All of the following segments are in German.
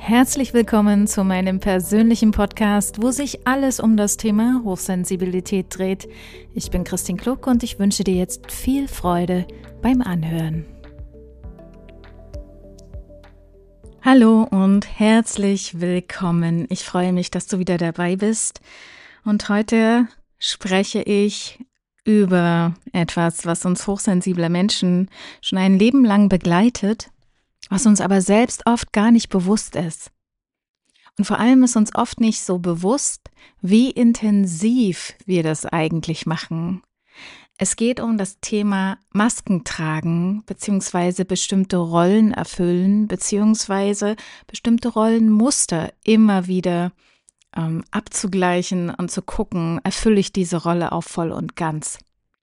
Herzlich willkommen zu meinem persönlichen Podcast, wo sich alles um das Thema Hochsensibilität dreht. Ich bin Christine Kluck und ich wünsche dir jetzt viel Freude beim Anhören. Hallo und herzlich willkommen. Ich freue mich, dass du wieder dabei bist. Und heute spreche ich über etwas, was uns hochsensible Menschen schon ein Leben lang begleitet, was uns aber selbst oft gar nicht bewusst ist. Und vor allem ist uns oft nicht so bewusst, wie intensiv wir das eigentlich machen. Es geht um das Thema Masken tragen, beziehungsweise bestimmte Rollen erfüllen, beziehungsweise bestimmte Rollenmuster immer wieder abzugleichen und zu gucken, erfülle ich diese Rolle auch voll und ganz.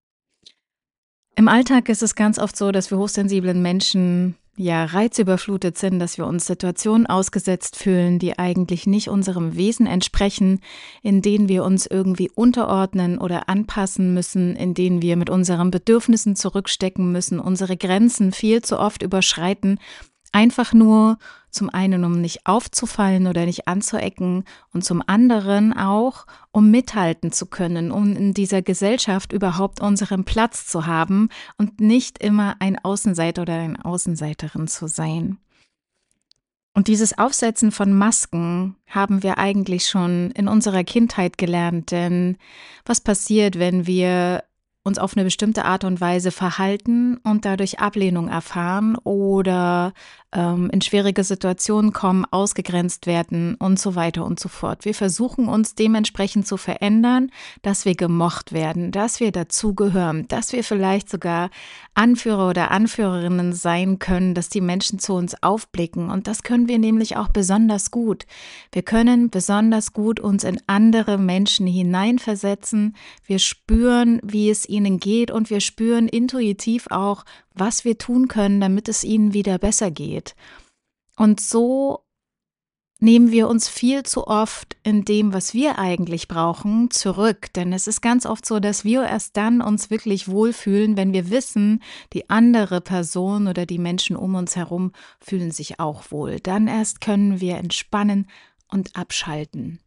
Im Alltag ist es ganz oft so, dass wir hochsensiblen Menschen reizüberflutet sind, dass wir uns Situationen ausgesetzt fühlen, die eigentlich nicht unserem Wesen entsprechen, in denen wir uns irgendwie unterordnen oder anpassen müssen, in denen wir mit unseren Bedürfnissen zurückstecken müssen, unsere Grenzen viel zu oft überschreiten, einfach nur zum einen, um nicht aufzufallen oder nicht anzuecken und zum anderen auch, um mithalten zu können, um in dieser Gesellschaft überhaupt unseren Platz zu haben und nicht immer ein Außenseiter oder eine Außenseiterin zu sein. Und dieses Aufsetzen von Masken haben wir eigentlich schon in unserer Kindheit gelernt, denn was passiert, wenn wir uns auf eine bestimmte Art und Weise verhalten und dadurch Ablehnung erfahren oder in schwierige Situationen kommen, ausgegrenzt werden und so weiter und so fort. Wir versuchen uns dementsprechend zu verändern, dass wir gemocht werden, dass wir dazugehören, dass wir vielleicht sogar Anführer oder Anführerinnen sein können, dass die Menschen zu uns aufblicken. Und das können wir nämlich auch besonders gut. Wir können besonders gut uns in andere Menschen hineinversetzen. Wir spüren, wie es ihnen geht und wir spüren intuitiv auch, was wir tun können, damit es ihnen wieder besser geht. Und so nehmen wir uns viel zu oft in dem, was wir eigentlich brauchen, zurück. Denn es ist ganz oft so, dass wir erst dann uns wirklich wohlfühlen, wenn wir wissen, die andere Person oder die Menschen um uns herum fühlen sich auch wohl. Dann erst können wir entspannen und abschalten.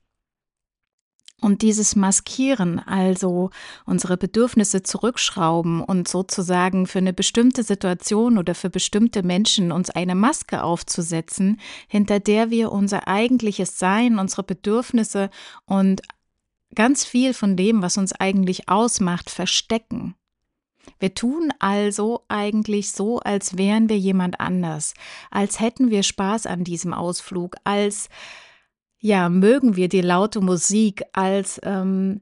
Und dieses Maskieren, also unsere Bedürfnisse zurückschrauben und sozusagen für eine bestimmte Situation oder für bestimmte Menschen uns eine Maske aufzusetzen, hinter der wir unser eigentliches Sein, unsere Bedürfnisse und ganz viel von dem, was uns eigentlich ausmacht, verstecken. Wir tun also eigentlich so, als wären wir jemand anders, als hätten wir Spaß an diesem Ausflug, als mögen wir die laute Musik, als gehen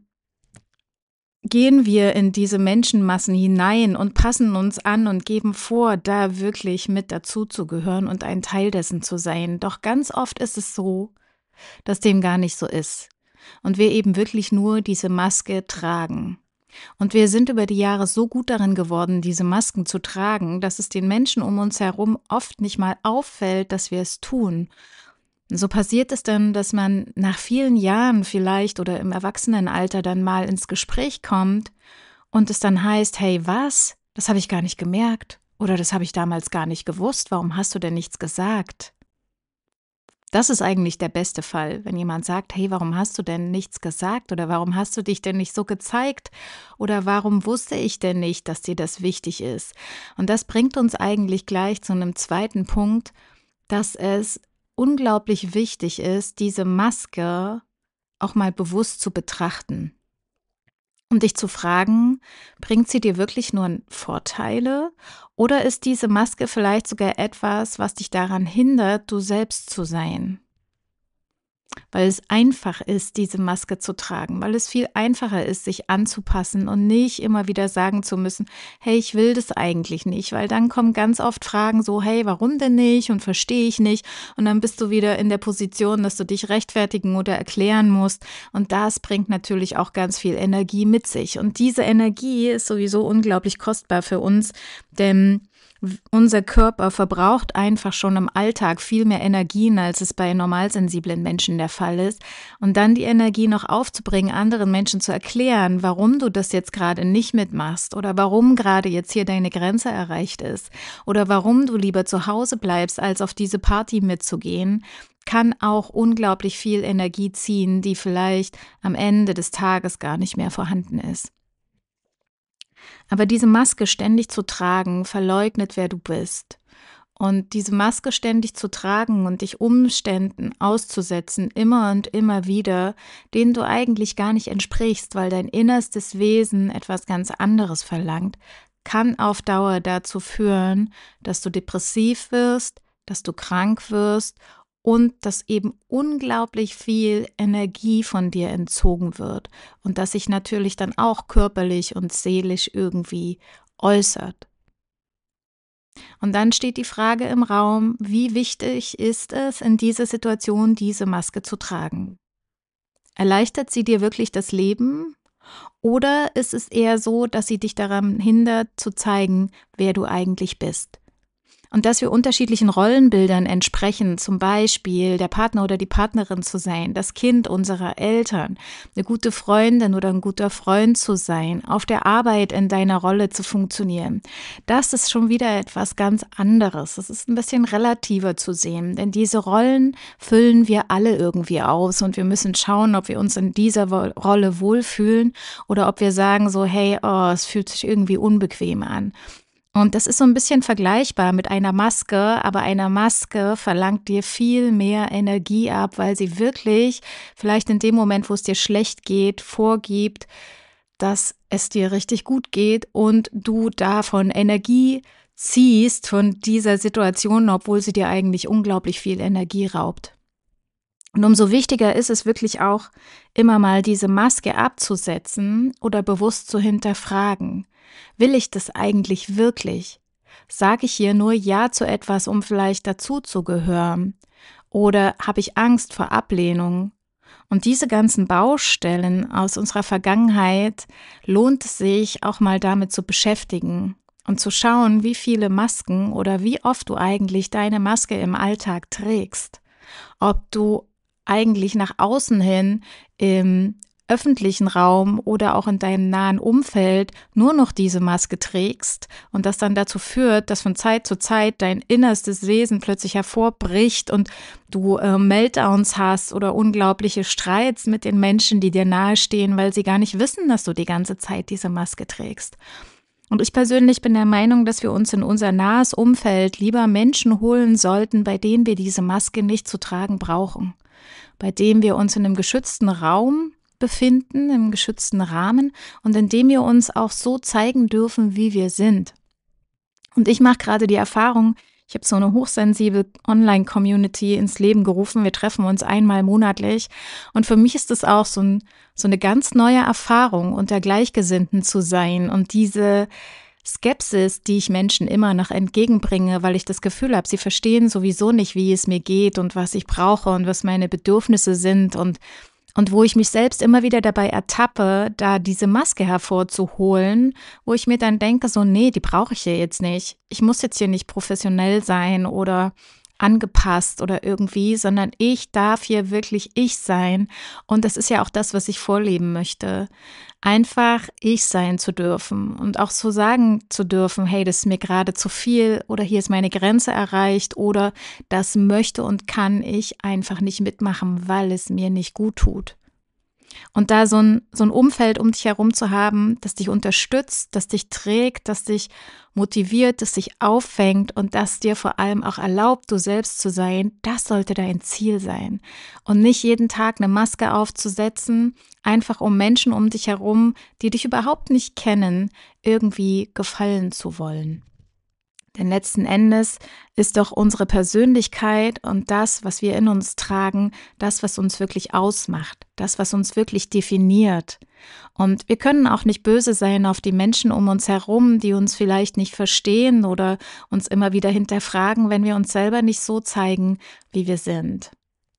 wir in diese Menschenmassen hinein und passen uns an und geben vor, da wirklich mit dazu zu gehören und ein Teil dessen zu sein. Doch ganz oft ist es so, dass dem gar nicht so ist und wir eben wirklich nur diese Maske tragen. Und wir sind über die Jahre so gut darin geworden, diese Masken zu tragen, dass es den Menschen um uns herum oft nicht mal auffällt, dass wir es tun. So passiert es dann, dass man nach vielen Jahren vielleicht oder im Erwachsenenalter dann mal ins Gespräch kommt und es dann heißt, hey, was? Das habe ich gar nicht gemerkt oder das habe ich damals gar nicht gewusst. Warum hast du denn nichts gesagt? Das ist eigentlich der beste Fall, wenn jemand sagt, hey, warum hast du denn nichts gesagt oder warum hast du dich denn nicht so gezeigt oder warum wusste ich denn nicht, dass dir das wichtig ist? Und das bringt uns eigentlich gleich zu einem zweiten Punkt, dass es unglaublich wichtig ist, diese Maske auch mal bewusst zu betrachten und dich zu fragen, bringt sie dir wirklich nur Vorteile oder ist diese Maske vielleicht sogar etwas, was dich daran hindert, du selbst zu sein? Weil es einfach ist, diese Maske zu tragen, weil es viel einfacher ist, sich anzupassen und nicht immer wieder sagen zu müssen, hey, ich will das eigentlich nicht, weil dann kommen ganz oft Fragen so, hey, warum denn nicht und verstehe ich nicht und dann bist du wieder in der Position, dass du dich rechtfertigen oder erklären musst und das bringt natürlich auch ganz viel Energie mit sich und diese Energie ist sowieso unglaublich kostbar für uns, denn unser Körper verbraucht einfach schon im Alltag viel mehr Energien, als es bei normalsensiblen Menschen der Fall ist. Und dann die Energie noch aufzubringen, anderen Menschen zu erklären, warum du das jetzt gerade nicht mitmachst oder warum gerade jetzt hier deine Grenze erreicht ist oder warum du lieber zu Hause bleibst, als auf diese Party mitzugehen. kann auch unglaublich viel Energie ziehen, die vielleicht am Ende des Tages gar nicht mehr vorhanden ist. Aber diese Maske ständig zu tragen, verleugnet, wer du bist. Und diese Maske ständig zu tragen und dich Umständen auszusetzen, immer und immer wieder, denen du eigentlich gar nicht entsprichst, weil dein innerstes Wesen etwas ganz anderes verlangt, kann auf Dauer dazu führen, dass du depressiv wirst, dass du krank wirst und dass eben unglaublich viel Energie von dir entzogen wird und das sich natürlich dann auch körperlich und seelisch irgendwie äußert. Und dann steht die Frage im Raum, wie wichtig ist es, in dieser Situation diese Maske zu tragen? Erleichtert sie dir wirklich das Leben? Oder ist es eher so, dass sie dich daran hindert, zu zeigen, wer du eigentlich bist? Und dass wir unterschiedlichen Rollenbildern entsprechen, zum Beispiel der Partner oder die Partnerin zu sein, das Kind unserer Eltern, eine gute Freundin oder ein guter Freund zu sein, auf der Arbeit in deiner Rolle zu funktionieren. Das ist schon wieder etwas ganz anderes. Das ist ein bisschen relativer zu sehen, denn diese Rollen füllen wir alle irgendwie aus und wir müssen schauen, ob wir uns in dieser Rolle wohlfühlen oder ob wir sagen so, hey, oh, es fühlt sich irgendwie unbequem an. Und das ist so ein bisschen vergleichbar mit einer Maske, aber eine Maske verlangt dir viel mehr Energie ab, weil sie wirklich vielleicht in dem Moment, wo es dir schlecht geht, vorgibt, dass es dir richtig gut geht und du davon Energie ziehst von dieser Situation, obwohl sie dir eigentlich unglaublich viel Energie raubt. Und umso wichtiger ist es wirklich auch, immer mal diese Maske abzusetzen oder bewusst zu hinterfragen. Will ich das eigentlich wirklich? Sage ich hier nur Ja zu etwas, um vielleicht dazuzugehören? Oder habe ich Angst vor Ablehnung? Und diese ganzen Baustellen aus unserer Vergangenheit lohnt es sich auch mal damit zu beschäftigen und zu schauen, wie viele Masken oder wie oft du eigentlich deine Maske im Alltag trägst. Ob du eigentlich nach außen hin im öffentlichen Raum oder auch in deinem nahen Umfeld nur noch diese Maske trägst und das dann dazu führt, dass von Zeit zu Zeit dein innerstes Wesen plötzlich hervorbricht und du Meltdowns hast oder unglaubliche Streits mit den Menschen, die dir nahestehen, weil sie gar nicht wissen, dass du die ganze Zeit diese Maske trägst. Und ich persönlich bin der Meinung, dass wir uns in unser nahes Umfeld lieber Menschen holen sollten, bei denen wir diese Maske nicht zu tragen brauchen, bei denen wir uns in einem geschützten Raum befinden, im geschützten Rahmen und in dem wir uns auch so zeigen dürfen, wie wir sind. Und ich mache gerade die Erfahrung, ich habe so eine hochsensible Online-Community ins Leben gerufen. Wir treffen uns einmal monatlich und für mich ist es auch so eine ganz neue Erfahrung, unter Gleichgesinnten zu sein und diese Skepsis, die ich Menschen immer noch entgegenbringe, weil ich das Gefühl habe, sie verstehen sowieso nicht, wie es mir geht und was ich brauche und was meine Bedürfnisse sind und wo ich mich selbst immer wieder dabei ertappe, da diese Maske hervorzuholen, wo ich mir dann denke, so, nee, die brauche ich ja jetzt nicht. Ich muss jetzt hier nicht professionell sein oder angepasst oder irgendwie, sondern ich darf hier wirklich ich sein. Und das ist ja auch das, was ich vorleben möchte. Einfach ich sein zu dürfen und auch so sagen zu dürfen, hey, das ist mir gerade zu viel oder hier ist meine Grenze erreicht oder das möchte und kann ich einfach nicht mitmachen, weil es mir nicht gut tut. Und da so ein Umfeld um dich herum zu haben, das dich unterstützt, das dich trägt, das dich motiviert, das dich auffängt und das dir vor allem auch erlaubt, du selbst zu sein, das sollte dein Ziel sein. Und nicht jeden Tag eine Maske aufzusetzen, einfach um Menschen um dich herum, die dich überhaupt nicht kennen, irgendwie gefallen zu wollen. Denn letzten Endes ist doch unsere Persönlichkeit und das, was wir in uns tragen, das, was uns wirklich ausmacht, das, was uns wirklich definiert. Und wir können auch nicht böse sein auf die Menschen um uns herum, die uns vielleicht nicht verstehen oder uns immer wieder hinterfragen, wenn wir uns selber nicht so zeigen, wie wir sind.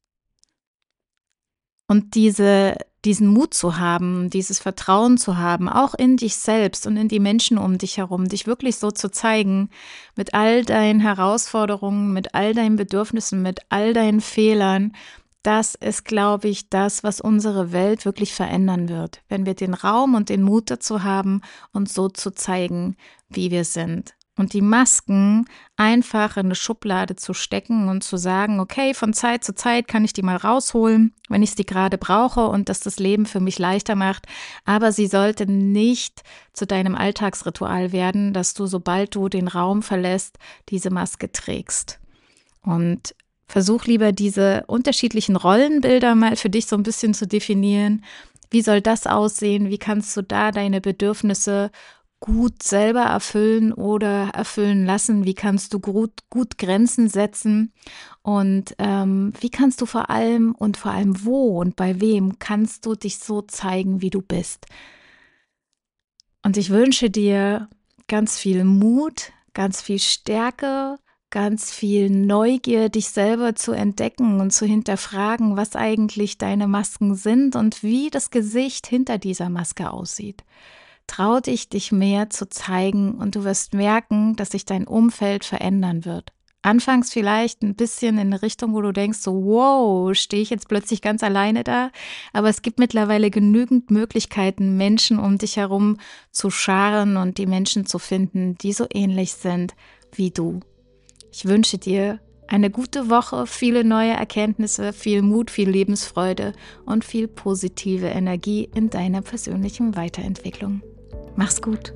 Und diesen Mut zu haben, dieses Vertrauen zu haben, auch in dich selbst und in die Menschen um dich herum, dich wirklich so zu zeigen, mit all deinen Herausforderungen, mit all deinen Bedürfnissen, mit all deinen Fehlern, das ist, glaube ich, das, was unsere Welt wirklich verändern wird, wenn wir den Raum und den Mut dazu haben, uns so zu zeigen, wie wir sind. und die Masken einfach in eine Schublade zu stecken und zu sagen, okay, von Zeit zu Zeit kann ich die mal rausholen, wenn ich die gerade brauche und dass das Leben für mich leichter macht. Aber sie sollte nicht zu deinem Alltagsritual werden, dass du, sobald du den Raum verlässt, diese Maske trägst. Und versuch lieber diese unterschiedlichen Rollenbilder mal für dich so ein bisschen zu definieren. Wie soll das aussehen? Wie kannst du da deine Bedürfnisse gut selber erfüllen oder erfüllen lassen? Wie kannst du gut Grenzen setzen? Und wie kannst du vor allem wo und bei wem kannst du dich so zeigen, wie du bist? Und ich wünsche dir ganz viel Mut, ganz viel Stärke, ganz viel Neugier, dich selber zu entdecken und zu hinterfragen, was eigentlich deine Masken sind und wie das Gesicht hinter dieser Maske aussieht. Trau dich mehr zu zeigen und du wirst merken, dass sich dein Umfeld verändern wird. Anfangs vielleicht ein bisschen in eine Richtung, wo du denkst, so wow, stehe ich jetzt plötzlich ganz alleine da? Aber es gibt mittlerweile genügend Möglichkeiten, Menschen um dich herum zu scharen und die Menschen zu finden, die so ähnlich sind wie du. Ich wünsche dir eine gute Woche, viele neue Erkenntnisse, viel Mut, viel Lebensfreude und viel positive Energie in deiner persönlichen Weiterentwicklung. Mach's gut.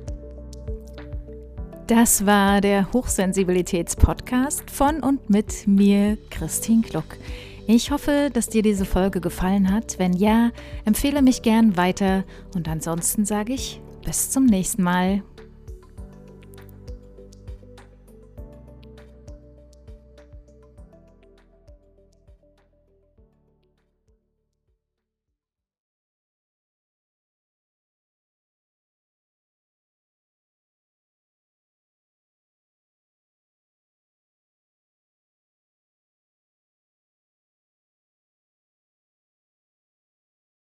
Das war der Hochsensibilitäts-Podcast von und mit mir, Christine Kluck. Ich hoffe, dass dir diese Folge gefallen hat. Wenn ja, empfehle mich gern weiter und ansonsten sage ich bis zum nächsten Mal.